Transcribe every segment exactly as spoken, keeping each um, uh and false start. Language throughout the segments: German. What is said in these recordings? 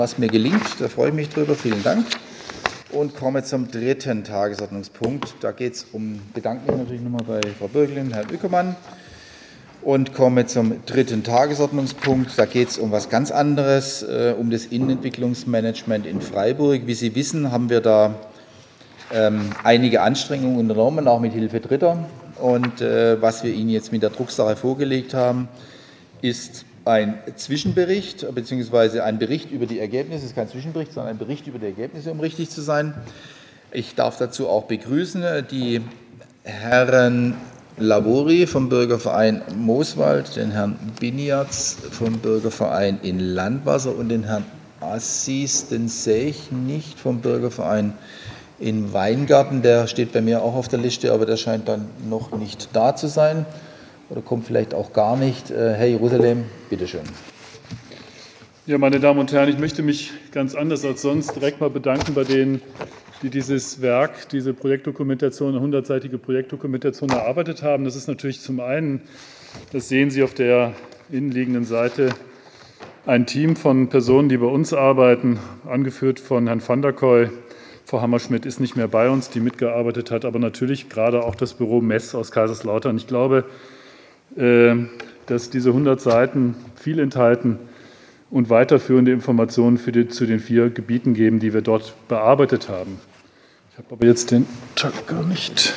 Was mir gelingt, da freue ich mich drüber. Vielen Dank. Und komme zum dritten Tagesordnungspunkt. Da geht es um, bedanke mich natürlich nochmal bei Frau Bürglin, Herrn Ueckermann. Und komme zum dritten Tagesordnungspunkt. Da geht es um was ganz anderes, äh, um das Innenentwicklungsmanagement in Freiburg. Wie Sie wissen, haben wir da ähm, einige Anstrengungen unternommen, auch mit Hilfe Dritter. Und äh, was wir Ihnen jetzt mit der Drucksache vorgelegt haben, ist ein Zwischenbericht bzw. ein Bericht über die Ergebnisse. Es ist kein Zwischenbericht, sondern ein Bericht über die Ergebnisse, um richtig zu sein. Ich darf dazu auch begrüßen die Herren Labori vom Bürgerverein Mooswald, den Herrn Biniatz vom Bürgerverein in Landwasser und den Herrn Assis, den sehe ich nicht, vom Bürgerverein in Weingarten. Der steht bei mir auch auf der Liste, aber der scheint dann noch nicht da zu sein. Oder kommt vielleicht auch gar nicht. Herr Jerusalem, bitteschön. Ja, meine Damen und Herren, ich möchte mich ganz anders als sonst direkt mal bedanken bei denen, die dieses Werk, diese Projektdokumentation, eine hundertseitige Projektdokumentation erarbeitet haben. Das ist natürlich zum einen, das sehen Sie auf der innenliegenden Seite, ein Team von Personen, die bei uns arbeiten, angeführt von Herrn van der Koy. Frau Hammerschmidt ist nicht mehr bei uns, die mitgearbeitet hat, aber natürlich gerade auch das Büro Mess aus Kaiserslautern. Ich glaube, dass diese hundert Seiten viel enthalten und weiterführende Informationen für die, zu den vier Gebieten geben, die wir dort bearbeitet haben. Ich habe aber jetzt den Tag gar nicht.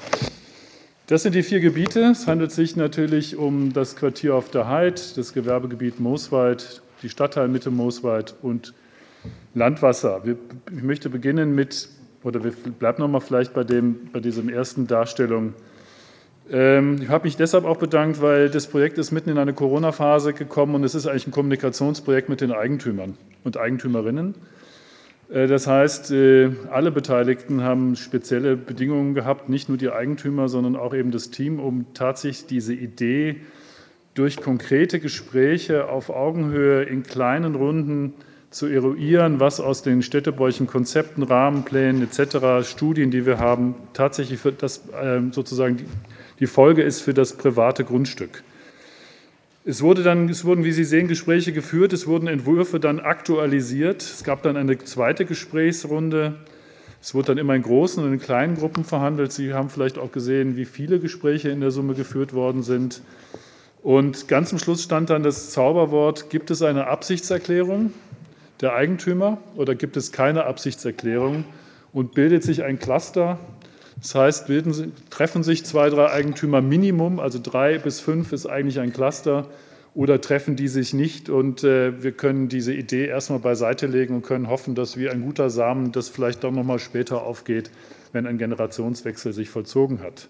Das sind die vier Gebiete. Es handelt sich natürlich um das Quartier auf der Heid, das Gewerbegebiet Mooswald, die Stadtteilmitte Mooswald und Landwasser. Ich möchte beginnen mit, oder wir bleiben noch mal vielleicht bei, dem, bei diesem ersten Darstellung. Ich habe mich deshalb auch bedankt, weil das Projekt ist mitten in eine Corona-Phase gekommen und es ist eigentlich ein Kommunikationsprojekt mit den Eigentümern und Eigentümerinnen. Das heißt, alle Beteiligten haben spezielle Bedingungen gehabt, nicht nur die Eigentümer, sondern auch eben das Team, um tatsächlich diese Idee durch konkrete Gespräche auf Augenhöhe in kleinen Runden zu eruieren, was aus den städtebaulichen Konzepten, Rahmenplänen et cetera, Studien, die wir haben, tatsächlich für das sozusagen die Die Folge ist für das private Grundstück. Es, wurde dann, es wurden, wie Sie sehen, Gespräche geführt, es wurden Entwürfe dann aktualisiert. Es gab dann eine zweite Gesprächsrunde. Es wurde dann immer in großen und in kleinen Gruppen verhandelt. Sie haben vielleicht auch gesehen, wie viele Gespräche in der Summe geführt worden sind. Und ganz am Schluss stand dann das Zauberwort: Gibt es eine Absichtserklärung der Eigentümer oder gibt es keine Absichtserklärung? Und bildet sich ein Cluster? Das heißt, bilden, treffen sich zwei, drei Eigentümer Minimum, also drei bis fünf ist eigentlich ein Cluster, oder treffen die sich nicht und äh, wir können diese Idee erstmal beiseite legen und können hoffen, dass wie ein guter Samen das vielleicht doch noch mal später aufgeht, wenn ein Generationswechsel sich vollzogen hat.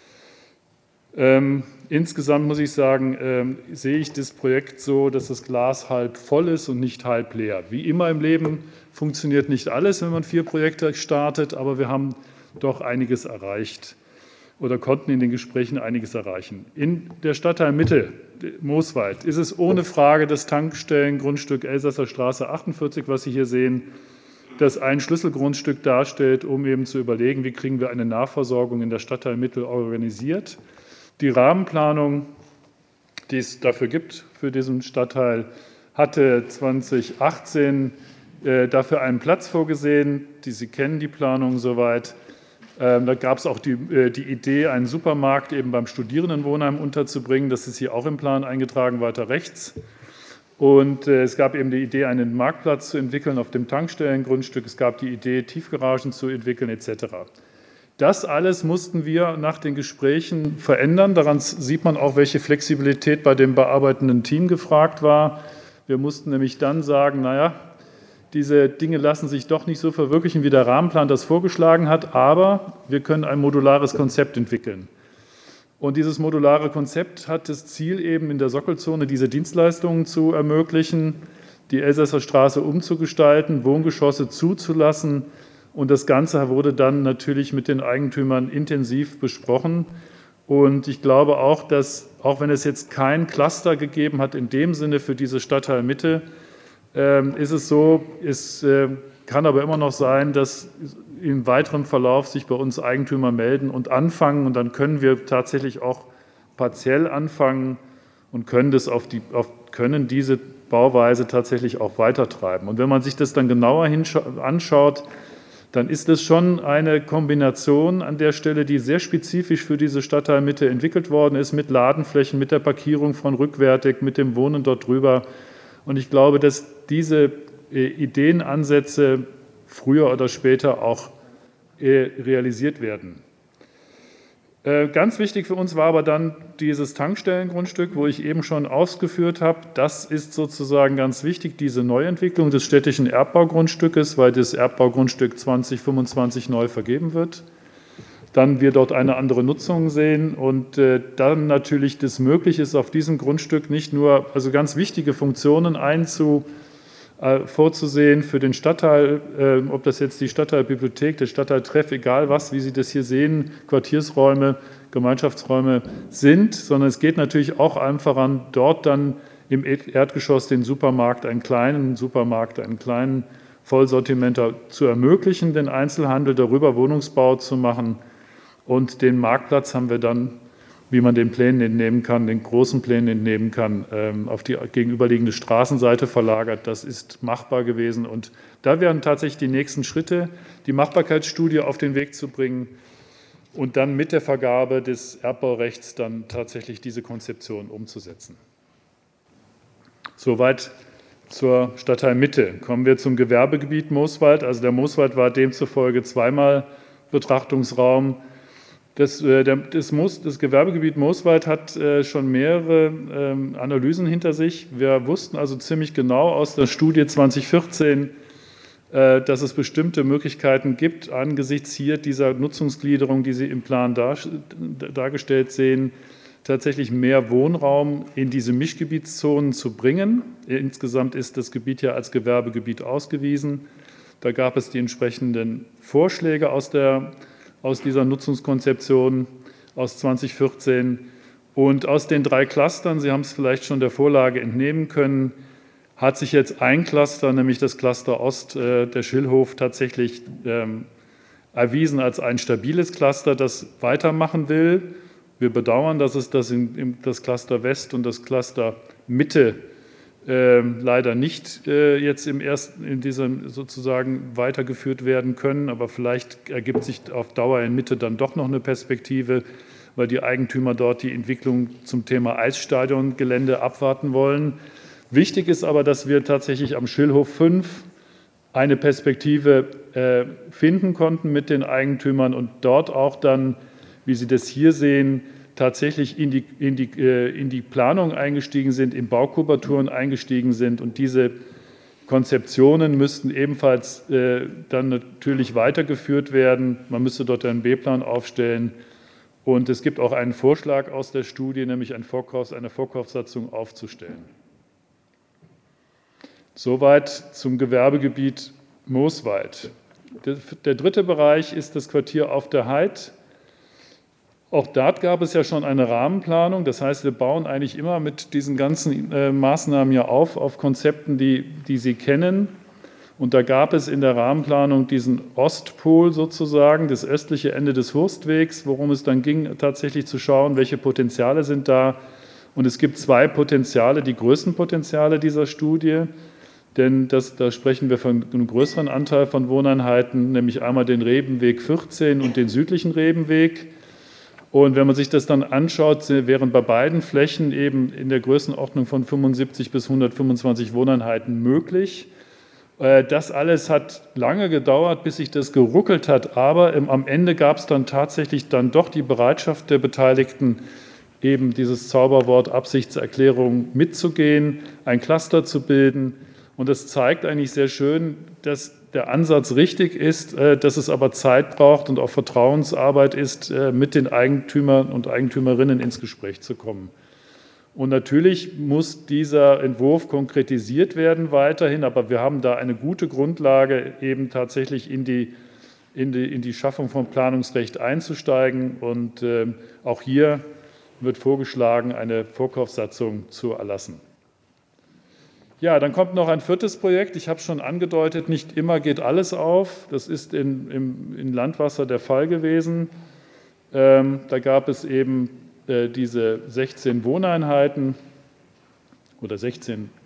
Ähm, insgesamt muss ich sagen, ähm, sehe ich das Projekt so, dass das Glas halb voll ist und nicht halb leer. Wie immer im Leben funktioniert nicht alles, wenn man vier Projekte startet, aber wir haben doch einiges erreicht oder konnten in den Gesprächen einiges erreichen. In der Stadtteilmitte Mooswald ist es ohne Frage das Tankstellengrundstück Elsasser Straße achtundvierzig, was Sie hier sehen, das ein Schlüsselgrundstück darstellt, um eben zu überlegen, wie kriegen wir eine Nahversorgung in der Stadtteilmitte organisiert. Die Rahmenplanung, die es dafür gibt, für diesen Stadtteil, hatte zweitausendachtzehn äh, dafür einen Platz vorgesehen. Die, Sie kennen die Planung soweit. Da gab es auch die, die Idee, einen Supermarkt eben beim Studierendenwohnheim unterzubringen. Das ist hier auch im Plan eingetragen, weiter rechts. Und es gab eben die Idee, einen Marktplatz zu entwickeln auf dem Tankstellengrundstück. Es gab die Idee, Tiefgaragen zu entwickeln et cetera. Das alles mussten wir nach den Gesprächen verändern. Daran sieht man auch, welche Flexibilität bei dem bearbeitenden Team gefragt war. Wir mussten nämlich dann sagen, naja, diese Dinge lassen sich doch nicht so verwirklichen, wie der Rahmenplan das vorgeschlagen hat, aber wir können ein modulares Konzept entwickeln. Und dieses modulare Konzept hat das Ziel, eben in der Sockelzone diese Dienstleistungen zu ermöglichen, die Elsasser Straße umzugestalten, Wohngeschosse zuzulassen. Und das Ganze wurde dann natürlich mit den Eigentümern intensiv besprochen. Und ich glaube auch, dass, auch wenn es jetzt kein Cluster gegeben hat in dem Sinne für diese Stadtteilmitte, ist es so, es kann aber immer noch sein, dass im weiteren Verlauf sich bei uns Eigentümer melden und anfangen. Und dann können wir tatsächlich auch partiell anfangen und können, das auf die, auf, können diese Bauweise tatsächlich auch weitertreiben. Und wenn man sich das dann genauer anschaut, dann ist es schon eine Kombination an der Stelle, die sehr spezifisch für diese Stadtteilmitte entwickelt worden ist, mit Ladenflächen, mit der Parkierung von rückwärtig, mit dem Wohnen dort drüber. Und ich glaube, dass diese Ideenansätze früher oder später auch realisiert werden. Ganz wichtig für uns war aber dann dieses Tankstellengrundstück, wo ich eben schon ausgeführt habe. Das ist sozusagen ganz wichtig, diese Neuentwicklung des städtischen Erbbaugrundstückes, weil das Erbbaugrundstück zwanzig fünfundzwanzig neu vergeben wird. Dann wir dort eine andere Nutzung sehen und dann natürlich das möglich ist, auf diesem Grundstück nicht nur also ganz wichtige Funktionen einzu vorzusehen für den Stadtteil, ob das jetzt die Stadtteilbibliothek, der Stadtteiltreff, egal was, wie Sie das hier sehen, Quartiersräume, Gemeinschaftsräume sind, sondern es geht natürlich auch einfach an, dort dann im Erdgeschoss den Supermarkt, einen kleinen Supermarkt, einen kleinen Vollsortimenter zu ermöglichen, den Einzelhandel, darüber Wohnungsbau zu machen und den Marktplatz haben wir dann, wie man den Plänen entnehmen kann, den großen Plänen entnehmen kann, auf die gegenüberliegende Straßenseite verlagert. Das ist machbar gewesen. Und da wären tatsächlich die nächsten Schritte, die Machbarkeitsstudie auf den Weg zu bringen und dann mit der Vergabe des Erbbaurechts dann tatsächlich diese Konzeption umzusetzen. Soweit zur Stadtteilmitte. Kommen wir zum Gewerbegebiet Mooswald. Also der Mooswald war demzufolge zweimal Betrachtungsraum. Das, das, Moos, das Gewerbegebiet Mooswald hat schon mehrere Analysen hinter sich. Wir wussten also ziemlich genau aus der Studie zwanzig vierzehn, dass es bestimmte Möglichkeiten gibt, angesichts hier dieser Nutzungsgliederung, die Sie im Plan dar, dargestellt sehen, tatsächlich mehr Wohnraum in diese Mischgebietszonen zu bringen. Insgesamt ist das Gebiet ja als Gewerbegebiet ausgewiesen. Da gab es die entsprechenden Vorschläge aus der aus dieser Nutzungskonzeption aus zwanzig vierzehn. Und aus den drei Clustern, Sie haben es vielleicht schon der Vorlage entnehmen können, hat sich jetzt ein Cluster, nämlich das Cluster Ost, äh, der Schillhof, tatsächlich ähm, erwiesen als ein stabiles Cluster, das weitermachen will. Wir bedauern, dass es das, in, in das Cluster West und das Cluster Mitte äh, leider nicht äh, jetzt im ersten, in diesem sozusagen weitergeführt werden können, aber vielleicht ergibt sich auf Dauer in Mitte dann doch noch eine Perspektive, weil die Eigentümer dort die Entwicklung zum Thema Eisstadiongelände abwarten wollen. Wichtig ist aber, dass wir tatsächlich am Schillhof fünf eine Perspektive äh, finden konnten mit den Eigentümern und dort auch dann, wie Sie das hier sehen, tatsächlich in die, in die, in die Planung eingestiegen sind, in Baukubaturen eingestiegen sind. Und diese Konzeptionen müssten ebenfalls äh, dann natürlich weitergeführt werden. Man müsste dort einen B-Plan aufstellen. Und es gibt auch einen Vorschlag aus der Studie, nämlich ein Vorkaufs-, eine Vorkaufssatzung aufzustellen. Soweit zum Gewerbegebiet Mooswald. Der, der dritte Bereich ist das Quartier Auf der Heid. Auch dort gab es ja schon eine Rahmenplanung. Das heißt, wir bauen eigentlich immer mit diesen ganzen äh, Maßnahmen ja auf, auf Konzepten, die, die Sie kennen. Und da gab es in der Rahmenplanung diesen Ostpol sozusagen, das östliche Ende des Hurstwegs, worum es dann ging, tatsächlich zu schauen, welche Potenziale sind da. Und es gibt zwei Potenziale, die größten Potenziale dieser Studie. Denn das, da sprechen wir von einem größeren Anteil von Wohneinheiten, nämlich einmal den Rebenweg vierzehn und den südlichen Rebenweg. Und wenn man sich das dann anschaut, wären bei beiden Flächen eben in der Größenordnung von fünfundsiebzig bis hundertfünfundzwanzig Wohneinheiten möglich. Das alles hat lange gedauert, bis sich das geruckelt hat, aber am Ende gab es dann tatsächlich dann doch die Bereitschaft der Beteiligten, eben dieses Zauberwort Absichtserklärung mitzugehen, ein Cluster zu bilden. Und das zeigt eigentlich sehr schön, dass der Ansatz richtig ist, dass es aber Zeit braucht und auch Vertrauensarbeit ist, mit den Eigentümern und Eigentümerinnen ins Gespräch zu kommen. Und natürlich muss dieser Entwurf konkretisiert werden weiterhin, aber wir haben da eine gute Grundlage, eben tatsächlich in die, in die, in die Schaffung von Planungsrecht einzusteigen. Und äh, auch hier wird vorgeschlagen, eine Vorkaufssatzung zu erlassen. Ja, dann kommt noch ein viertes Projekt. Ich habe es schon angedeutet, nicht immer geht alles auf. Das ist in, im, in Landwasser der Fall gewesen. Ähm, da gab es eben äh, diese sechzehn Wohneinheiten oder sechzehn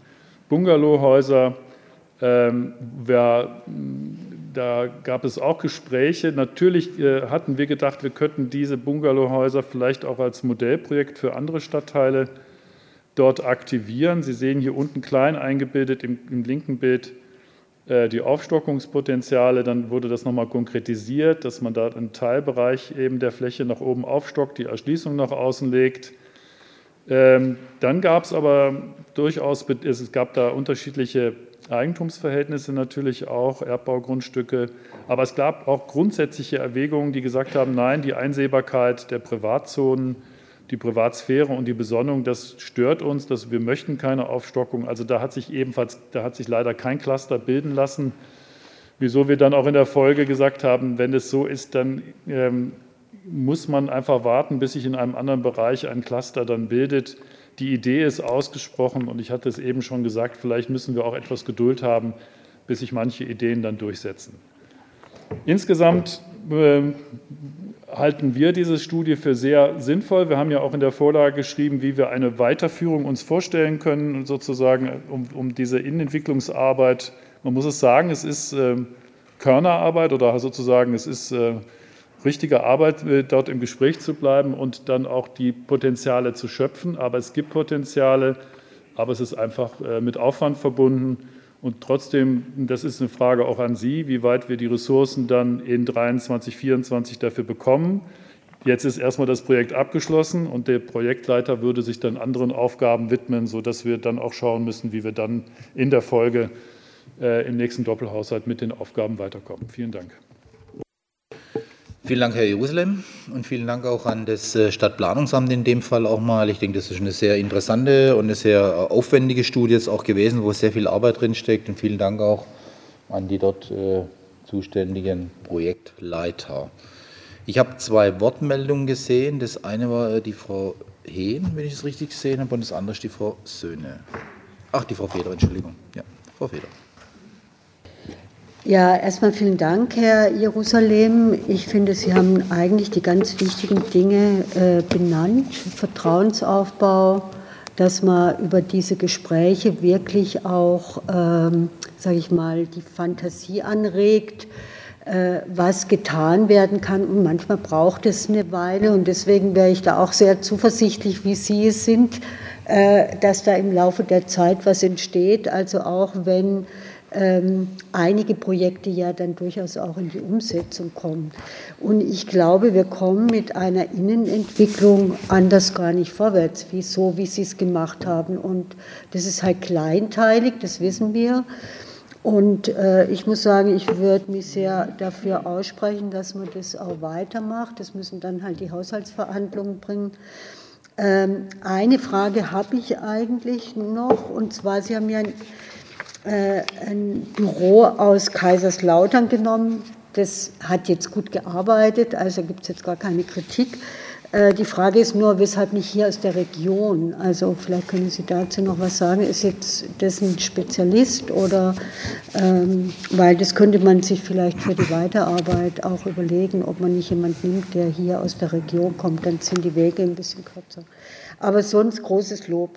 Bungalowhäuser, ähm, wir, da gab es auch Gespräche. Natürlich äh, hatten wir gedacht, wir könnten diese Bungalowhäuser vielleicht auch als Modellprojekt für andere Stadtteile dort aktivieren. Sie sehen hier unten klein eingebildet im, im linken Bild äh, die Aufstockungspotenziale. Dann wurde das nochmal konkretisiert, dass man da einen Teilbereich eben der Fläche nach oben aufstockt, die Erschließung nach außen legt. Ähm, dann gab es aber durchaus, es gab da unterschiedliche Eigentumsverhältnisse natürlich auch, Erbbaugrundstücke, aber es gab auch grundsätzliche Erwägungen, die gesagt haben, nein, die Einsehbarkeit der Privatzonen, die Privatsphäre und die Besonnung, das stört uns, dass wir möchten keine Aufstockung. Also da hat sich ebenfalls, da hat sich leider kein Cluster bilden lassen, wieso wir dann auch in der Folge gesagt haben, wenn es so ist, dann ähm, muss man einfach warten, bis sich in einem anderen Bereich ein Cluster dann bildet. Die Idee ist ausgesprochen und ich hatte es eben schon gesagt, vielleicht müssen wir auch etwas Geduld haben, bis sich manche Ideen dann durchsetzen. Insgesamt äh, halten wir diese Studie für sehr sinnvoll. Wir haben ja auch in der Vorlage geschrieben, wie wir eine Weiterführung uns vorstellen können, sozusagen um, um diese Innenentwicklungsarbeit. Man muss es sagen, es ist äh, Körnerarbeit oder sozusagen es ist äh, richtige Arbeit, dort im Gespräch zu bleiben und dann auch die Potenziale zu schöpfen. Aber es gibt Potenziale, aber es ist einfach mit Aufwand verbunden. Und trotzdem, das ist eine Frage auch an Sie, wie weit wir die Ressourcen dann in dreiundzwanzig, vierundzwanzig dafür bekommen. Jetzt ist erstmal das Projekt abgeschlossen und der Projektleiter würde sich dann anderen Aufgaben widmen, sodass wir dann auch schauen müssen, wie wir dann in der Folge äh, im nächsten Doppelhaushalt mit den Aufgaben weiterkommen. Vielen Dank. Vielen Dank, Herr Jerusalem, und vielen Dank auch an das Stadtplanungsamt in dem Fall auch mal. Ich denke, das ist eine sehr interessante und eine sehr aufwendige Studie jetzt auch gewesen, wo sehr viel Arbeit drin steckt. Und vielen Dank auch an die dort äh, zuständigen Projektleiter. Ich habe zwei Wortmeldungen gesehen. Das eine war die Frau Hehn, wenn ich es richtig gesehen habe, und das andere ist die Frau Söhne. Ach, die Frau Feder, Entschuldigung. Ja, Frau Feder. Ja, erstmal vielen Dank, Herr Jerusalem. Ich finde, Sie haben eigentlich die ganz wichtigen Dinge äh, benannt. Vertrauensaufbau, dass man über diese Gespräche wirklich auch, ähm, sage ich mal, die Fantasie anregt, äh, was getan werden kann. Und manchmal braucht es eine Weile. Und deswegen wäre ich da auch sehr zuversichtlich, wie Sie es sind, äh, dass da im Laufe der Zeit was entsteht. Also auch wenn Ähm, einige Projekte ja dann durchaus auch in die Umsetzung kommen. Und ich glaube, wir kommen mit einer Innenentwicklung anders gar nicht vorwärts, wie so, wie Sie es gemacht haben. Und das ist halt kleinteilig, das wissen wir. Und äh, ich muss sagen, ich würde mich sehr dafür aussprechen, dass man das auch weitermacht. Das müssen dann halt die Haushaltsverhandlungen bringen. Ähm, eine Frage habe ich eigentlich noch, und zwar, Sie haben ja ein ein Büro aus Kaiserslautern genommen. Das hat jetzt gut gearbeitet, also gibt es jetzt gar keine Kritik. Die Frage ist nur, weshalb nicht hier aus der Region? Also vielleicht können Sie dazu noch was sagen. Ist jetzt das ein Spezialist oder, ähm, weil das könnte man sich vielleicht für die Weiterarbeit auch überlegen, ob man nicht jemanden nimmt, der hier aus der Region kommt, dann sind die Wege ein bisschen kürzer. Aber sonst großes Lob.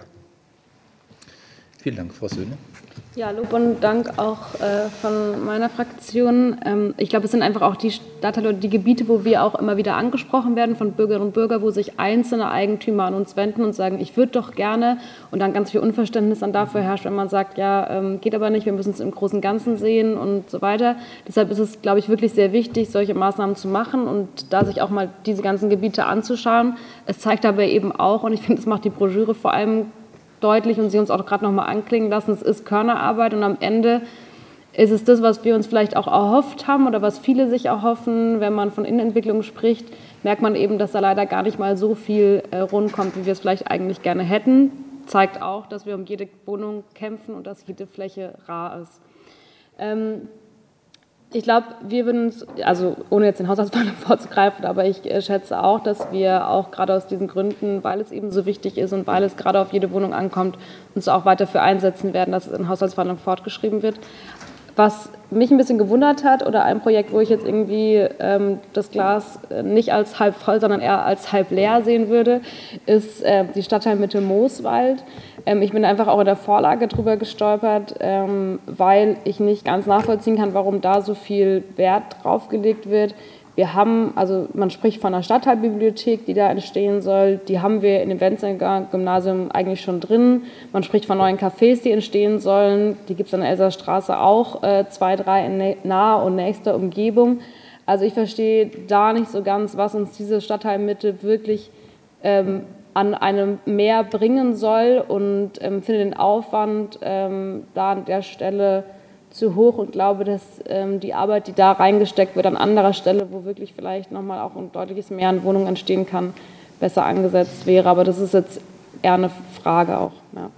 Vielen Dank, Frau Söhne. Ja, Lob und Dank auch äh, von meiner Fraktion. Ähm, ich glaube, es sind einfach auch die Stadtteile oder die Gebiete, wo wir auch immer wieder angesprochen werden von Bürgerinnen und Bürgern, wo sich einzelne Eigentümer an uns wenden und sagen, ich würde doch gerne, und dann ganz viel Unverständnis dann dafür herrscht, wenn man sagt, ja, ähm, geht aber nicht, wir müssen es im großen Ganzen sehen und so weiter. Deshalb ist es, glaube ich, wirklich sehr wichtig, solche Maßnahmen zu machen und da sich auch mal diese ganzen Gebiete anzuschauen. Es zeigt aber eben auch, und ich finde, das macht die Broschüre vor allem deutlich und Sie uns auch gerade noch mal anklingen lassen, es ist Körnerarbeit und am Ende ist es das, was wir uns vielleicht auch erhofft haben oder was viele sich erhoffen, wenn man von Innenentwicklung spricht, merkt man eben, dass da leider gar nicht mal so viel äh, rundkommt, wie wir es vielleicht eigentlich gerne hätten. Zeigt auch, dass wir um jede Wohnung kämpfen und dass jede Fläche rar ist. Ähm, Ich glaube, wir würden uns, also ohne jetzt den Haushaltsplan vorzugreifen, aber ich äh, schätze auch, dass wir auch gerade aus diesen Gründen, weil es eben so wichtig ist und weil es gerade auf jede Wohnung ankommt, uns auch weiter dafür einsetzen werden, dass es in Haushaltsverhandlungen fortgeschrieben wird. Was mich ein bisschen gewundert hat oder ein Projekt, wo ich jetzt irgendwie ähm, das Glas nicht als halb voll, sondern eher als halb leer sehen würde, ist äh, die Stadtteilmitte Mooswald. Ähm, ich bin einfach auch in der Vorlage drüber gestolpert, ähm, weil ich nicht ganz nachvollziehen kann, warum da so viel Wert drauf gelegt wird. Wir haben, also man spricht von einer Stadtteilbibliothek, die da entstehen soll. Die haben wir in dem Wenzel-Gymnasium eigentlich schon drin. Man spricht von neuen Cafés, die entstehen sollen. Die gibt es an der Elsastraße auch, äh, zwei, drei in naher und nächster Umgebung. Also ich verstehe da nicht so ganz, was uns diese Stadtteilmitte wirklich ähm, an einem Meer bringen soll und ähm, finde den Aufwand ähm, da an der Stelle zu hoch und glaube, dass ähm, die Arbeit, die da reingesteckt wird, an anderer Stelle, wo wirklich vielleicht nochmal auch ein deutliches Mehr an Wohnungen entstehen kann, besser angesetzt wäre. Aber das ist jetzt eher eine Frage auch. Ja.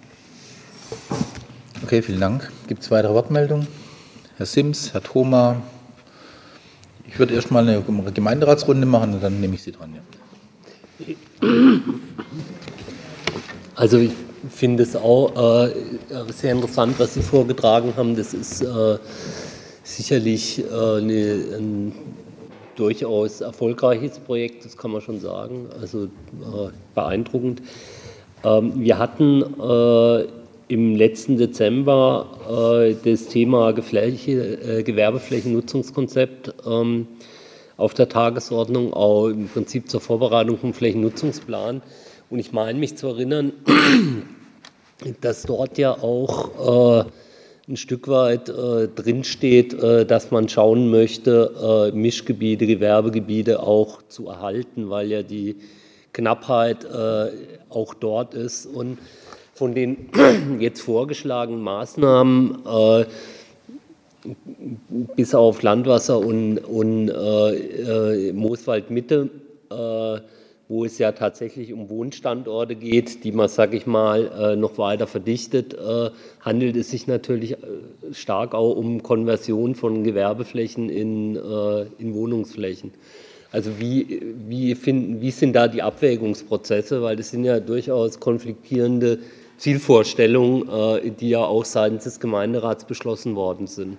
Okay, vielen Dank. Gibt es weitere Wortmeldungen? Herr Sims, Herr Thoma. Ich würde erst mal eine Gemeinderatsrunde machen und dann nehme ich Sie dran. Ja. Also ich finde es auch äh, sehr interessant, was Sie vorgetragen haben. Das ist äh, sicherlich äh, eine, ein durchaus erfolgreiches Projekt, das kann man schon sagen, also äh, beeindruckend. Ähm, wir hatten äh, im letzten Dezember äh, das Thema Gefläche, äh, Gewerbeflächennutzungskonzept ähm, auf der Tagesordnung, auch im Prinzip zur Vorbereitung vom Flächennutzungsplan. Und ich meine mich zu erinnern, dass dort ja auch äh, ein Stück weit äh, drinsteht, äh, dass man schauen möchte, äh, Mischgebiete, Gewerbegebiete auch zu erhalten, weil ja die Knappheit äh, auch dort ist. Und von den jetzt vorgeschlagenen Maßnahmen, äh, bis auf Landwasser und, und äh, äh, Mooswald-Mitte, äh, wo es ja tatsächlich um Wohnstandorte geht, die man, sage ich mal, noch weiter verdichtet, handelt es sich natürlich stark auch um Konversion von Gewerbeflächen in, in Wohnungsflächen. Also wie, wie, finden, wie sind da die Abwägungsprozesse, weil das sind ja durchaus konfliktierende Zielvorstellungen, die ja auch seitens des Gemeinderats beschlossen worden sind.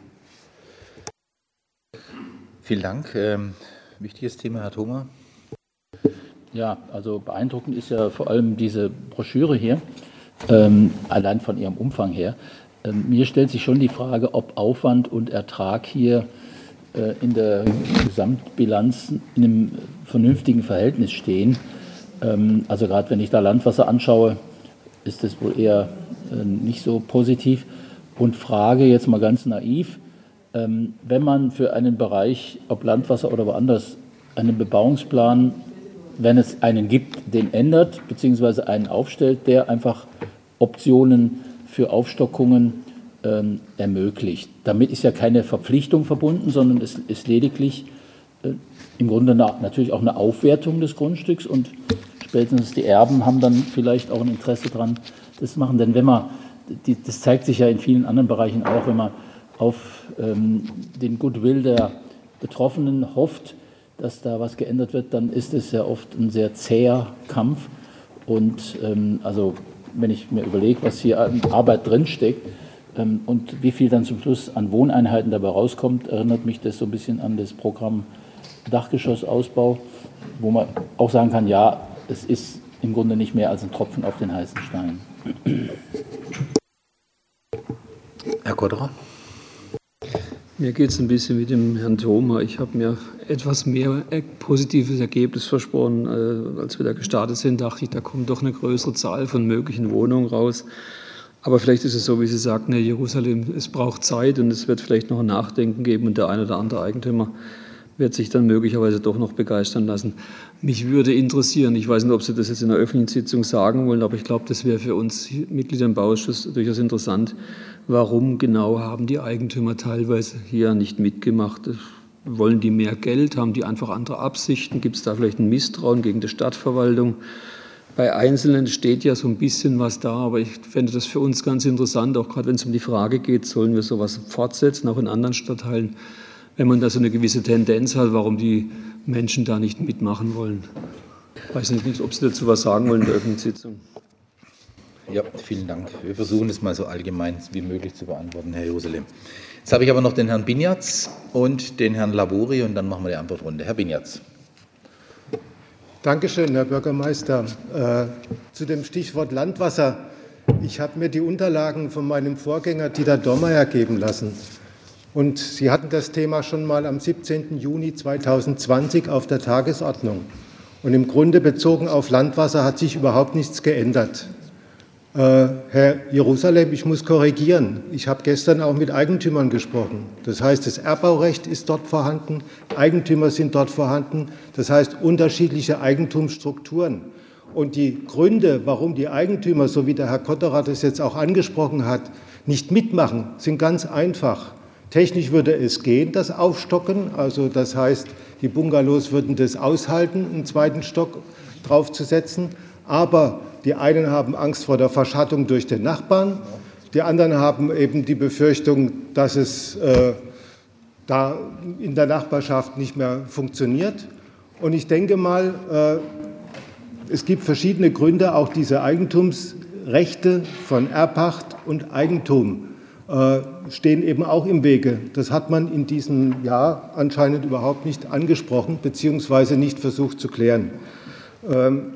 Vielen Dank. Ähm, wichtiges Thema, Herr Thoma. Ja, also beeindruckend ist ja vor allem diese Broschüre hier, ähm, allein von ihrem Umfang her. Ähm, mir stellt sich schon die Frage, ob Aufwand und Ertrag hier äh, in der Gesamtbilanz in einem vernünftigen Verhältnis stehen. Ähm, also gerade wenn ich da Landwasser anschaue, ist das wohl eher äh, nicht so positiv. Und frage jetzt mal ganz naiv, ähm, wenn man für einen Bereich, ob Landwasser oder woanders, einen Bebauungsplan, wenn es einen gibt, den ändert, beziehungsweise einen aufstellt, der einfach Optionen für Aufstockungen ähm, ermöglicht. Damit ist ja keine Verpflichtung verbunden, sondern es ist lediglich äh, im Grunde na, natürlich auch eine Aufwertung des Grundstücks und spätestens die Erben haben dann vielleicht auch ein Interesse daran, das zu machen. Denn wenn man, die, das zeigt sich ja in vielen anderen Bereichen auch, wenn man auf ähm, den Goodwill der Betroffenen hofft, dass da was geändert wird, dann ist es ja oft ein sehr zäher Kampf. Und ähm, also wenn ich mir überlege, was hier an Arbeit drinsteckt ähm, und wie viel dann zum Schluss an Wohneinheiten dabei rauskommt, erinnert mich das so ein bisschen an das Programm Dachgeschossausbau, wo man auch sagen kann, ja, es ist im Grunde nicht mehr als ein Tropfen auf den heißen Stein. Herr Kodderer. Mir geht es ein bisschen wie dem Herrn Thoma. Ich habe mir etwas mehr positives Ergebnis versprochen. Als wir da gestartet sind, dachte ich, da kommt doch eine größere Zahl von möglichen Wohnungen raus. Aber vielleicht ist es so, wie Sie sagten, Herr Jerusalem, es braucht Zeit und es wird vielleicht noch ein Nachdenken geben und der eine oder andere Eigentümer wird sich dann möglicherweise doch noch begeistern lassen. Mich würde interessieren, ich weiß nicht, ob Sie das jetzt in einer öffentlichen Sitzung sagen wollen, aber ich glaube, das wäre für uns Mitglieder im Bauausschuss durchaus interessant. Warum genau haben die Eigentümer teilweise hier nicht mitgemacht? Wollen die mehr Geld? Haben die einfach andere Absichten? Gibt es da vielleicht ein Misstrauen gegen die Stadtverwaltung? Bei Einzelnen steht ja so ein bisschen was da, aber ich fände das für uns ganz interessant, auch gerade wenn es um die Frage geht, sollen wir sowas fortsetzen, auch in anderen Stadtteilen, wenn man da so eine gewisse Tendenz hat, warum die Menschen da nicht mitmachen wollen. Ich weiß nicht, ob Sie dazu was sagen wollen in der öffentlichen Sitzung. Ja, vielen Dank. Wir versuchen es mal so allgemein wie möglich zu beantworten, Herr Jerusalem. Jetzt habe ich aber noch den Herrn Binjatz und den Herrn Lavori und dann machen wir die Antwortrunde. Herr Binjatz. Dankeschön, Herr Bürgermeister. Äh, zu dem Stichwort Landwasser. Ich habe mir die Unterlagen von meinem Vorgänger Dieter Dormeyer geben lassen. Und Sie hatten das Thema schon mal am siebzehnten Juni zweitausendzwanzig auf der Tagesordnung. Und im Grunde bezogen auf Landwasser hat sich überhaupt nichts geändert. Äh, Herr Jerusalem, ich muss korrigieren. Ich habe gestern auch mit Eigentümern gesprochen. Das heißt, das Erbbaurecht ist dort vorhanden, Eigentümer sind dort vorhanden. Das heißt, unterschiedliche Eigentumsstrukturen. Und die Gründe, warum die Eigentümer, so wie der Herr Kotterer das jetzt auch angesprochen hat, nicht mitmachen, sind ganz einfach. Technisch würde es gehen, das Aufstocken. Also das heißt, die Bungalows würden das aushalten, einen zweiten Stock draufzusetzen. Aber die einen haben Angst vor der Verschattung durch den Nachbarn. Die anderen haben eben die Befürchtung, dass es äh, da in der Nachbarschaft nicht mehr funktioniert. Und ich denke mal, äh, es gibt verschiedene Gründe, auch diese Eigentumsrechte von Erbpacht und Eigentum äh, stehen eben auch im Wege. Das hat man in diesem Jahr anscheinend überhaupt nicht angesprochen, beziehungsweise nicht versucht zu klären. Ähm,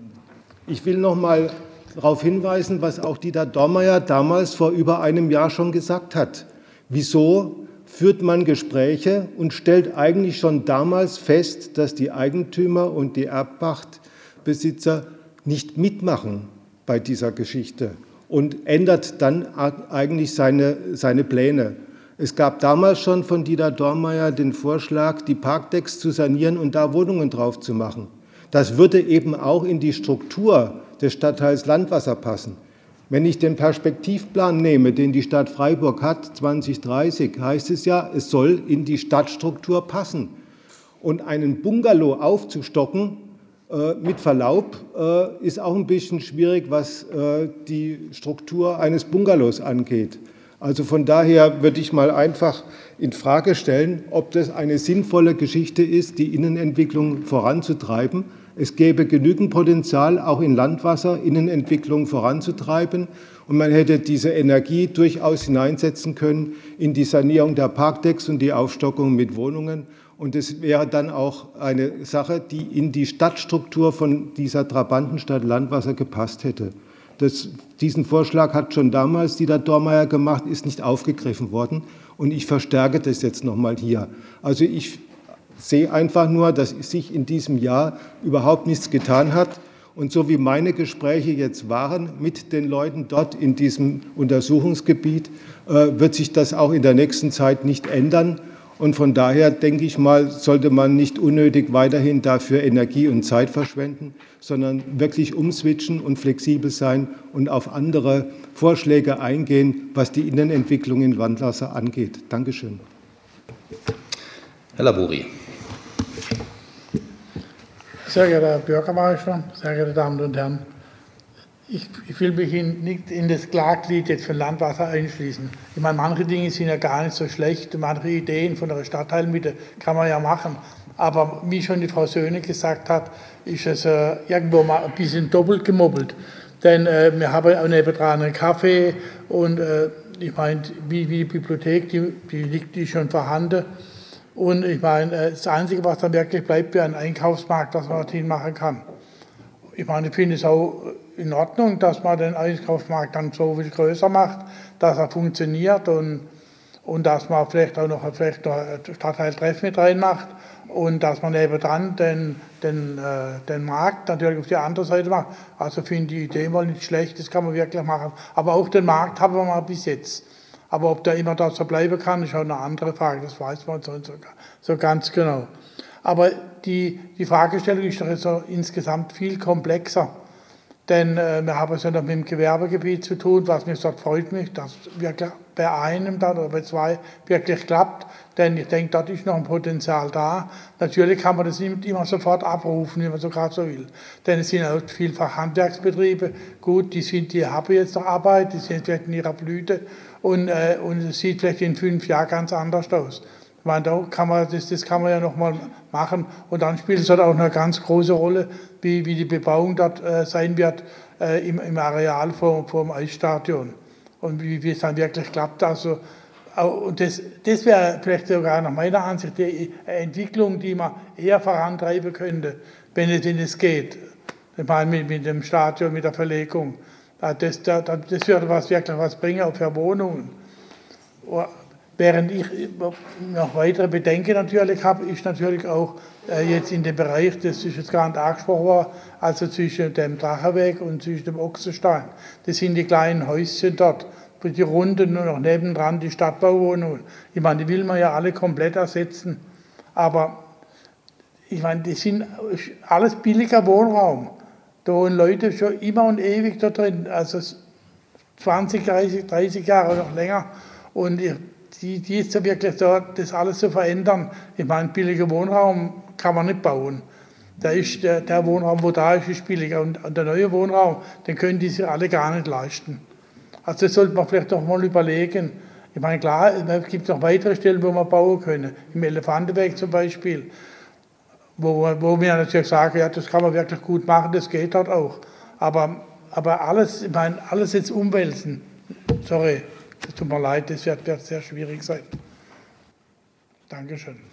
ich will noch mal darauf hinweisen, was auch Dieter Dormeyer damals vor über einem Jahr schon gesagt hat. Wieso führt man Gespräche und stellt eigentlich schon damals fest, dass die Eigentümer und die Erbpachtbesitzer nicht mitmachen bei dieser Geschichte und ändert dann eigentlich seine, seine Pläne. Es gab damals schon von Dieter Dormeyer den Vorschlag, die Parkdecks zu sanieren und da Wohnungen drauf zu machen. Das würde eben auch in die Struktur des Stadtteils Landwasser passen. Wenn ich den Perspektivplan nehme, den die Stadt Freiburg hat, zwanzig dreißig, heißt es ja, es soll in die Stadtstruktur passen. Und einen Bungalow aufzustocken, äh, mit Verlaub, äh, ist auch ein bisschen schwierig, was äh, die Struktur eines Bungalows angeht. Also von daher würde ich mal einfach in Frage stellen, ob das eine sinnvolle Geschichte ist, die Innenentwicklung voranzutreiben. Es gäbe genügend Potenzial, auch in Landwasser Innenentwicklung voranzutreiben. Und man hätte diese Energie durchaus hineinsetzen können in die Sanierung der Parkdecks und die Aufstockung mit Wohnungen. Und es wäre dann auch eine Sache, die in die Stadtstruktur von dieser Trabantenstadt Landwasser gepasst hätte. Das, diesen Vorschlag hat schon damals Dieter Dormeyer gemacht, ist nicht aufgegriffen worden. Und ich verstärke das jetzt noch mal hier. Also ich sehe einfach nur, dass sich in diesem Jahr überhaupt nichts getan hat. Und so wie meine Gespräche jetzt waren mit den Leuten dort in diesem Untersuchungsgebiet, äh, wird sich das auch in der nächsten Zeit nicht ändern. Und von daher denke ich mal, sollte man nicht unnötig weiterhin dafür Energie und Zeit verschwenden, sondern wirklich umswitchen und flexibel sein und auf andere Vorschläge eingehen, was die Innenentwicklung in Landwasser angeht. Dankeschön. Herr Labourie. Sehr geehrter Herr Bürgermeister, sehr geehrte Damen und Herren, ich, ich will mich in, nicht in das Klagelied jetzt von Landwasser einschließen. Ich meine, manche Dinge sind ja gar nicht so schlecht, manche Ideen von der Stadtteilmitte kann man ja machen. Aber wie schon die Frau Söhne gesagt hat, ist es äh, irgendwo mal ein bisschen doppelt gemobbelt. Denn äh, wir haben auch nebenan einen Café und äh, ich meine, wie, wie die Bibliothek, die, die liegt die schon vorhanden. Und ich meine, das Einzige, was dann wirklich bleibt, wäre ein Einkaufsmarkt, das man dorthin machen kann. Ich meine, ich finde es auch in Ordnung, dass man den Einkaufsmarkt dann so viel größer macht, dass er funktioniert und, und dass man vielleicht auch noch, vielleicht noch ein Stadtteiltreff mit reinmacht und dass man eben dann den, den, äh, den Markt natürlich auf die andere Seite macht. Also finde ich die Idee mal nicht schlecht, das kann man wirklich machen. Aber auch den Markt haben wir mal bis jetzt. Aber ob der immer da so bleiben kann, ist auch eine andere Frage. Das weiß man so, so ganz genau. Aber die, die Fragestellung ist doch so insgesamt viel komplexer. Denn äh, wir haben es ja noch mit dem Gewerbegebiet zu tun, was mich dort freut mich, dass wirklich bei einem dann oder bei zwei wirklich klappt. Denn ich denke, dort ist noch ein Potenzial da. Natürlich kann man das nicht immer sofort abrufen, wie man so gerade so will. Denn es sind auch vielfach Handwerksbetriebe. Gut, die, sind, die haben jetzt noch Arbeit, die sind vielleicht in ihrer Blüte. Und, äh, und es sieht vielleicht in fünf Jahren ganz anders aus. Ich meine, da kann man, das, das kann man ja noch mal machen. Und dann spielt es halt auch eine ganz große Rolle, wie, wie die Bebauung dort äh, sein wird äh, im, im Areal vor, vor dem Eisstadion. Und wie, wie es dann wirklich klappt. Also, und das, das wäre vielleicht sogar nach meiner Ansicht die Entwicklung, die man eher vorantreiben könnte, wenn es, wenn es geht. Ich meine, mit, mit dem Stadion, mit der Verlegung. Das, das, das würde was, wirklich was bringen, auch für Wohnungen. Während ich noch weitere Bedenken natürlich habe, ist natürlich auch äh, jetzt in dem Bereich, das ist jetzt gar nicht angesprochen worden, also zwischen dem Drachenweg und zwischen dem Ochsenstein. Das sind die kleinen Häuschen dort, die runden nur noch nebendran die Stadtbauwohnungen. Ich meine, die will man ja alle komplett ersetzen, aber ich meine, die sind alles billiger Wohnraum. Da wohnen Leute schon immer und ewig da drin, also zwanzig, dreißig, dreißig Jahre noch länger. Und ich, die, die jetzt so wirklich da, das alles zu verändern, ich meine, billiger Wohnraum kann man nicht bauen. Da ist der, der Wohnraum, wo da ist, ist billiger. Und, und der neue Wohnraum, den können die sich alle gar nicht leisten. Also das sollte man vielleicht doch mal überlegen. Ich meine, klar, es gibt noch weitere Stellen, wo man bauen können. Im Elefantenweg zum Beispiel. Wo, wo wir natürlich sagen, ja, das kann man wirklich gut machen, das geht dort auch. Aber, aber alles, ich meine, alles jetzt umwälzen, sorry, das tut mir leid, das wird, wird sehr schwierig sein. Dankeschön.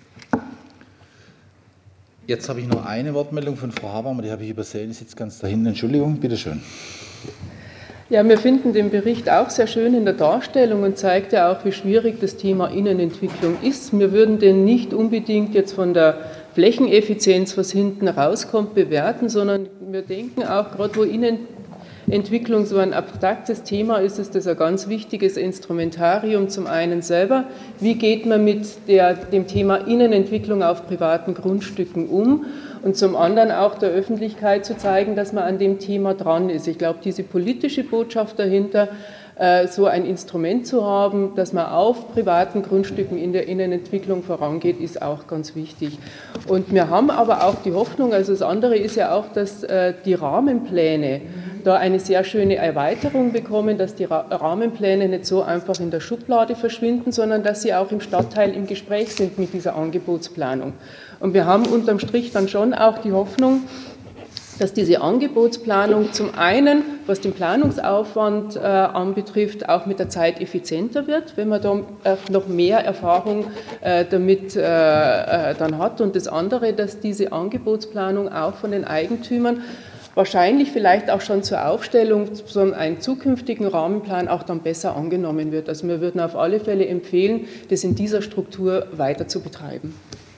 Jetzt habe ich noch eine Wortmeldung von Frau Habermann, die habe ich übersehen, die sitzt ganz da hinten. Entschuldigung, bitteschön. Ja, wir finden den Bericht auch sehr schön in der Darstellung und zeigt ja auch, wie schwierig das Thema Innenentwicklung ist. Wir würden den nicht unbedingt jetzt von der Flächeneffizienz, was hinten rauskommt, bewerten, sondern wir denken auch, gerade wo Innenentwicklung so ein abstraktes Thema ist, ist das ein ganz wichtiges Instrumentarium zum einen selber. Wie geht man mit der, dem Thema Innenentwicklung auf privaten Grundstücken um? Und zum anderen auch der Öffentlichkeit zu zeigen, dass man an dem Thema dran ist. Ich glaube, diese politische Botschaft dahinter, so ein Instrument zu haben, dass man auf privaten Grundstücken in der Innenentwicklung vorangeht, ist auch ganz wichtig. Und wir haben aber auch die Hoffnung, also das andere ist ja auch, dass die Rahmenpläne da eine sehr schöne Erweiterung bekommen, dass die Rahmenpläne nicht so einfach in der Schublade verschwinden, sondern dass sie auch im Stadtteil im Gespräch sind mit dieser Angebotsplanung. Und wir haben unterm Strich dann schon auch die Hoffnung, dass diese Angebotsplanung zum einen, was den Planungsaufwand äh, anbetrifft, auch mit der Zeit effizienter wird, wenn man da äh, noch mehr Erfahrung äh, damit äh, äh, dann hat. Und das andere, dass diese Angebotsplanung auch von den Eigentümern wahrscheinlich vielleicht auch schon zur Aufstellung so einen zukünftigen Rahmenplan auch dann besser angenommen wird. Also wir würden auf alle Fälle empfehlen, das in dieser Struktur weiter zu betreiben.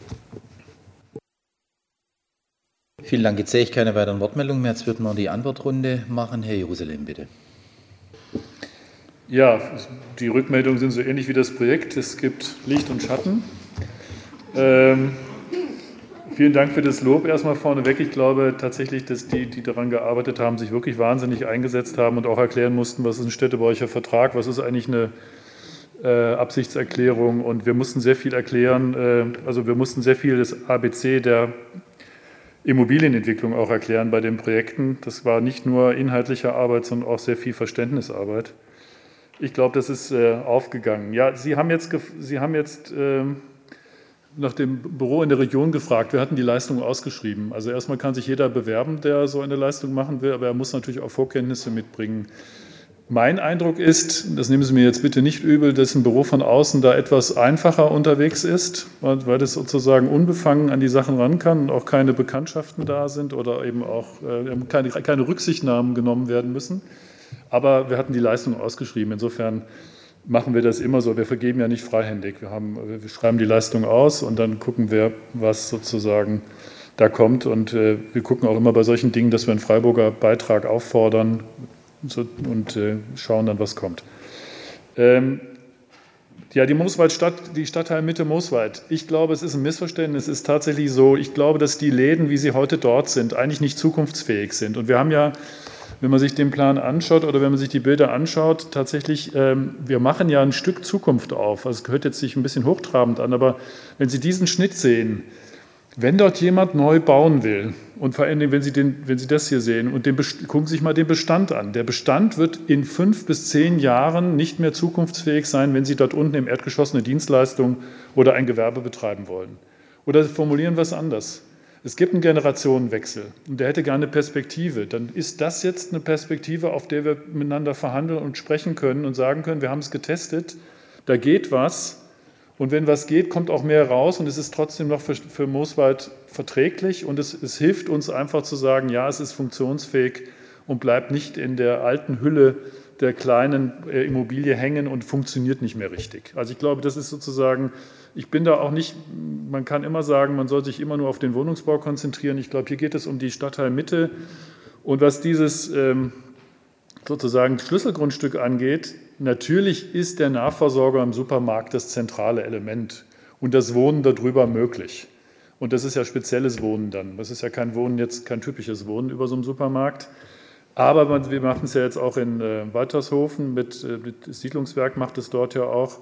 Vielen Dank. Jetzt sehe ich keine weiteren Wortmeldungen mehr. Jetzt wird man die Antwortrunde machen. Herr Jerusalem, bitte. Ja, die Rückmeldungen sind so ähnlich wie das Projekt. Es gibt Licht und Schatten. Ähm, vielen Dank für das Lob erstmal vorneweg. Ich glaube tatsächlich, dass die, die daran gearbeitet haben, sich wirklich wahnsinnig eingesetzt haben und auch erklären mussten, was ist ein städtebaulicher Vertrag, was ist eigentlich eine äh, Absichtserklärung. Und wir mussten sehr viel erklären, äh, also wir mussten sehr viel das A B C der Immobilienentwicklung auch erklären bei den Projekten. Das war nicht nur inhaltliche Arbeit, sondern auch sehr viel Verständnisarbeit. Ich glaube, das ist äh, aufgegangen. Ja, Sie haben jetzt, Sie haben jetzt äh, nach dem Büro in der Region gefragt. Wir hatten die Leistung ausgeschrieben. Also erstmal kann sich jeder bewerben, der so eine Leistung machen will, aber er muss natürlich auch Vorkenntnisse mitbringen. Mein Eindruck ist, das nehmen Sie mir jetzt bitte nicht übel, dass ein Büro von außen da etwas einfacher unterwegs ist, weil es sozusagen unbefangen an die Sachen ran kann und auch keine Bekanntschaften da sind oder eben auch äh, keine, keine Rücksichtnahmen genommen werden müssen. Aber wir hatten die Leistung ausgeschrieben. Insofern machen wir das immer so. Wir vergeben ja nicht freihändig. Wir, haben, wir schreiben die Leistung aus und dann gucken wir, was sozusagen da kommt. Und äh, wir gucken auch immer bei solchen Dingen, dass wir einen Freiburger Beitrag auffordern, und äh, schauen dann, was kommt. Ähm, ja, die Mooswaldstadt, die Stadtteilmitte Mooswald. Ich glaube, es ist ein Missverständnis. Es ist tatsächlich so, ich glaube, dass die Läden, wie sie heute dort sind, eigentlich nicht zukunftsfähig sind. Und wir haben ja, wenn man sich den Plan anschaut oder wenn man sich die Bilder anschaut, tatsächlich, ähm, wir machen ja ein Stück Zukunft auf. Also es gehört jetzt sich ein bisschen hochtrabend an, aber wenn Sie diesen Schnitt sehen, wenn dort jemand neu bauen will, und vor allen Dingen, wenn Sie, den, wenn Sie das hier sehen, und den, gucken Sie sich mal den Bestand an. Der Bestand wird in fünf bis zehn Jahren nicht mehr zukunftsfähig sein, wenn Sie dort unten im Erdgeschoss eine Dienstleistung oder ein Gewerbe betreiben wollen. Oder formulieren wir es anders. Es gibt einen Generationenwechsel und der hätte gerne eine Perspektive. Dann ist das jetzt eine Perspektive, auf der wir miteinander verhandeln und sprechen können und sagen können, wir haben es getestet, da geht was. Und wenn was geht, kommt auch mehr raus und es ist trotzdem noch für, für Mooswald verträglich und es, es hilft uns einfach zu sagen, ja, es ist funktionsfähig und bleibt nicht in der alten Hülle der kleinen Immobilie hängen und funktioniert nicht mehr richtig. Also ich glaube, das ist sozusagen, ich bin da auch nicht, man kann immer sagen, man soll sich immer nur auf den Wohnungsbau konzentrieren. Ich glaube, hier geht es um die Stadtteilmitte und was dieses ähm, sozusagen Schlüsselgrundstück angeht, natürlich ist der Nahversorger im Supermarkt das zentrale Element und das Wohnen darüber möglich. Und das ist ja spezielles Wohnen dann. Das ist ja kein Wohnen, jetzt kein typisches Wohnen über so einem Supermarkt. Aber man, wir machen es ja jetzt auch in äh, Waltershofen, mit, äh, mit Siedlungswerk macht es dort ja auch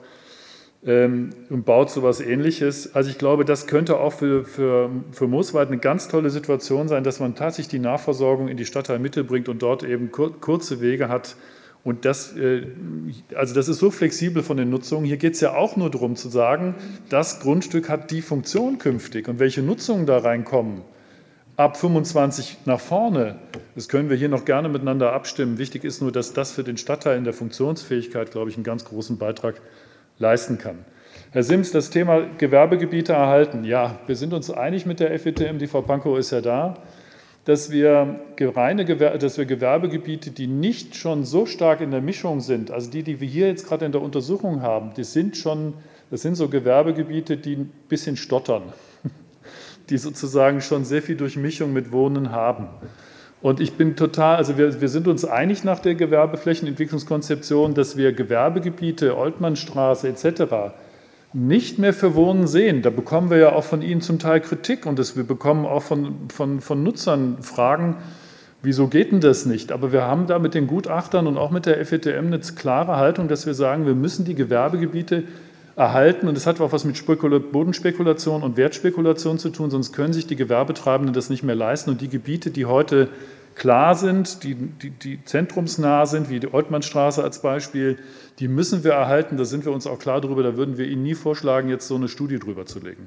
ähm, und baut so etwas Ähnliches. Also ich glaube, das könnte auch für, für, für Mooswald eine ganz tolle Situation sein, dass man tatsächlich die Nahversorgung in die Stadtteilmitte bringt und dort eben kur kurze Wege hat. Und das, äh, also das ist so flexibel von den Nutzungen. Hier geht es ja auch nur darum zu sagen, das Grundstück hat die Funktion künftig und welche Nutzungen da reinkommen. Ab fünfundzwanzig nach vorne, das können wir hier noch gerne miteinander abstimmen. Wichtig ist nur, dass das für den Stadtteil in der Funktionsfähigkeit, glaube ich, einen ganz großen Beitrag leisten kann. Herr Sims, das Thema Gewerbegebiete erhalten. Ja, wir sind uns einig mit der F E T M, die Frau Pankow ist ja da, dass wir, reine Gewer dass wir Gewerbegebiete, die nicht schon so stark in der Mischung sind, also die, die wir hier jetzt gerade in der Untersuchung haben, die sind schon, das sind so Gewerbegebiete, die ein bisschen stottern, die sozusagen schon sehr viel Durchmischung mit Wohnen haben. Und ich bin total, also wir, wir sind uns einig nach der Gewerbeflächenentwicklungskonzeption, dass wir Gewerbegebiete, Oltmannstraße et cetera nicht mehr für Wohnen sehen. Da bekommen wir ja auch von Ihnen zum Teil Kritik und das, wir bekommen auch von, von, von Nutzern Fragen, wieso geht denn das nicht? Aber wir haben da mit den Gutachtern und auch mit der F E T M eine klare Haltung, dass wir sagen, wir müssen die Gewerbegebiete erhalten und das hat auch was mit Spekula- Bodenspekulation und Wertspekulation zu tun, sonst können sich die Gewerbetreibenden das nicht mehr leisten und die Gebiete, die heute klar sind, die, die, die zentrumsnah sind, wie die Oltmannstraße als Beispiel, die müssen wir erhalten, da sind wir uns auch klar darüber, da würden wir Ihnen nie vorschlagen, jetzt so eine Studie drüber zu legen.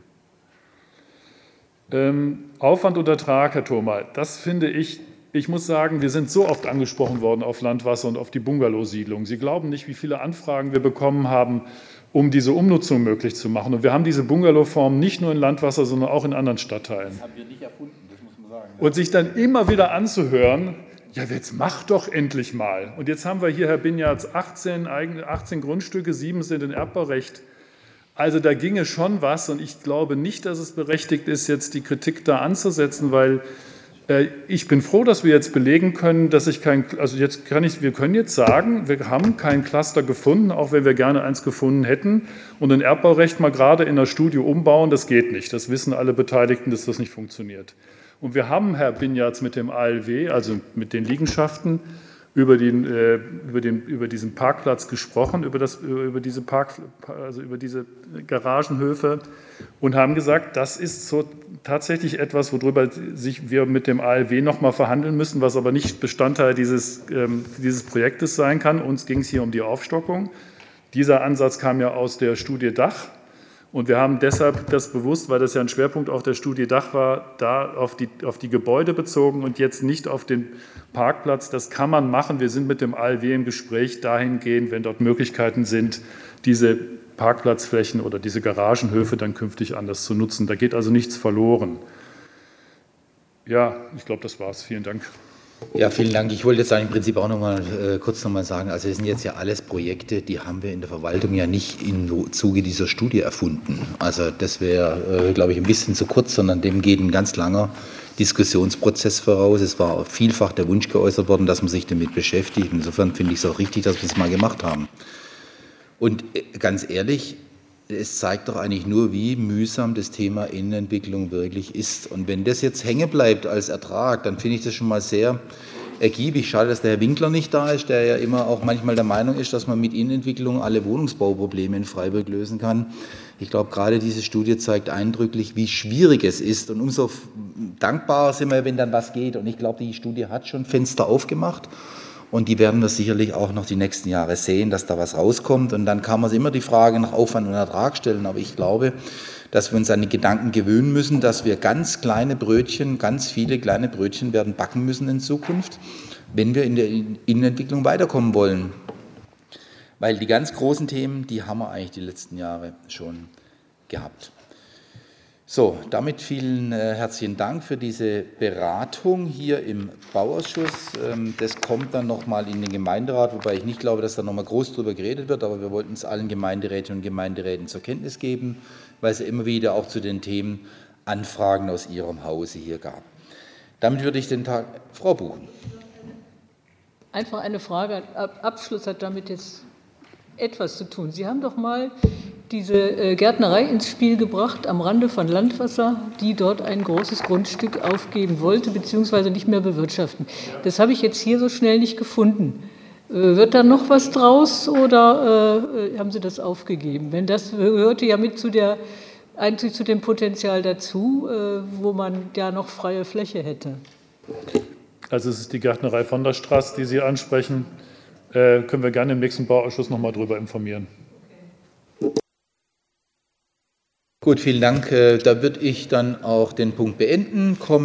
Ähm, Aufwand und Ertrag, Herr Thoma, das finde ich, ich muss sagen, wir sind so oft angesprochen worden auf Landwasser und auf die Bungalowsiedlung. Sie glauben nicht, wie viele Anfragen wir bekommen haben, um diese Umnutzung möglich zu machen. Und wir haben diese Bungalowform nicht nur in Landwasser, sondern auch in anderen Stadtteilen. Das haben wir nicht erfunden, das muss man sagen. Und sich dann immer wieder anzuhören, ja, jetzt mach doch endlich mal. Und jetzt haben wir hier, Herr Binyarz, achtzehn, achtzehn Grundstücke, sieben sind in Erbbaurecht. Also da ginge schon was und ich glaube nicht, dass es berechtigt ist, jetzt die Kritik da anzusetzen, weil äh, ich bin froh, dass wir jetzt belegen können, dass ich kein, also jetzt kann ich, wir können jetzt sagen, wir haben kein Cluster gefunden, auch wenn wir gerne eins gefunden hätten und ein Erbbaurecht mal gerade in der Studie umbauen, das geht nicht. Das wissen alle Beteiligten, dass das nicht funktioniert. Und wir haben, Herr Binyarz, mit dem A L W, also mit den Liegenschaften, über, den, äh, über, den, über diesen Parkplatz gesprochen, über, das, über, diese Park, also über diese Garagenhöfe und haben gesagt, das ist so tatsächlich etwas, worüber sich wir mit dem A L W noch mal verhandeln müssen, was aber nicht Bestandteil dieses, ähm, dieses Projektes sein kann. Uns ging es hier um die Aufstockung. Dieser Ansatz kam ja aus der Studie Dach. Und wir haben deshalb das bewusst, weil das ja ein Schwerpunkt auch der Studie Dach war, da auf die, auf die Gebäude bezogen und jetzt nicht auf den Parkplatz. Das kann man machen. Wir sind mit dem A L W im Gespräch dahingehend, wenn dort Möglichkeiten sind, diese Parkplatzflächen oder diese Garagenhöfe dann künftig anders zu nutzen. Da geht also nichts verloren. Ja, ich glaube, das war's. Vielen Dank. Ja, vielen Dank. Ich wollte jetzt im Prinzip auch noch mal äh, kurz noch mal sagen, also es sind jetzt ja alles Projekte, die haben wir in der Verwaltung ja nicht im Zuge dieser Studie erfunden. Also das wäre, äh, glaube ich, ein bisschen zu kurz, sondern dem geht ein ganz langer Diskussionsprozess voraus. Es war vielfach der Wunsch geäußert worden, dass man sich damit beschäftigt. Insofern finde ich es auch richtig, dass wir es mal gemacht haben. Und äh, ganz ehrlich, es zeigt doch eigentlich nur, wie mühsam das Thema Innenentwicklung wirklich ist. Und wenn das jetzt hängen bleibt als Ertrag, dann finde ich das schon mal sehr ergiebig. Schade, dass der Herr Winkler nicht da ist, der ja immer auch manchmal der Meinung ist, dass man mit Innenentwicklung alle Wohnungsbauprobleme in Freiburg lösen kann. Ich glaube, gerade diese Studie zeigt eindrücklich, wie schwierig es ist. Und umso dankbarer sind wir, wenn dann was geht. Und ich glaube, die Studie hat schon Fenster aufgemacht. Und die werden wir sicherlich auch noch die nächsten Jahre sehen, dass da was rauskommt. Und dann kann man sich immer die Frage nach Aufwand und Ertrag stellen. Aber ich glaube, dass wir uns an die Gedanken gewöhnen müssen, dass wir ganz kleine Brötchen, ganz viele kleine Brötchen werden backen müssen in Zukunft, wenn wir in der Innenentwicklung weiterkommen wollen. Weil die ganz großen Themen, die haben wir eigentlich die letzten Jahre schon gehabt. So, damit vielen äh, herzlichen Dank für diese Beratung hier im Bauausschuss. Ähm, das kommt dann nochmal in den Gemeinderat, wobei ich nicht glaube, dass da nochmal groß drüber geredet wird, aber wir wollten es allen Gemeinderätinnen und Gemeinderäten zur Kenntnis geben, weil es ja immer wieder auch zu den Themen Anfragen aus Ihrem Hause hier gab. Damit würde ich den Tag, Frau Buchen. Einfach eine Frage, Abschluss hat damit jetzt etwas zu tun. Sie haben doch mal diese Gärtnerei ins Spiel gebracht am Rande von Landwasser, die dort ein großes Grundstück aufgeben wollte, beziehungsweise nicht mehr bewirtschaften. Das habe ich jetzt hier so schnell nicht gefunden. Wird da noch was draus oder äh, haben Sie das aufgegeben? Wenn das gehörte ja mit zu der, eigentlich zu dem Potenzial dazu, äh, wo man ja noch freie Fläche hätte. Also es ist die Gärtnerei von der Straße, die Sie ansprechen. Äh, können wir gerne im nächsten Bauausschuss noch mal darüber informieren. Gut, vielen Dank. Da würde ich dann auch den Punkt beenden. Kommen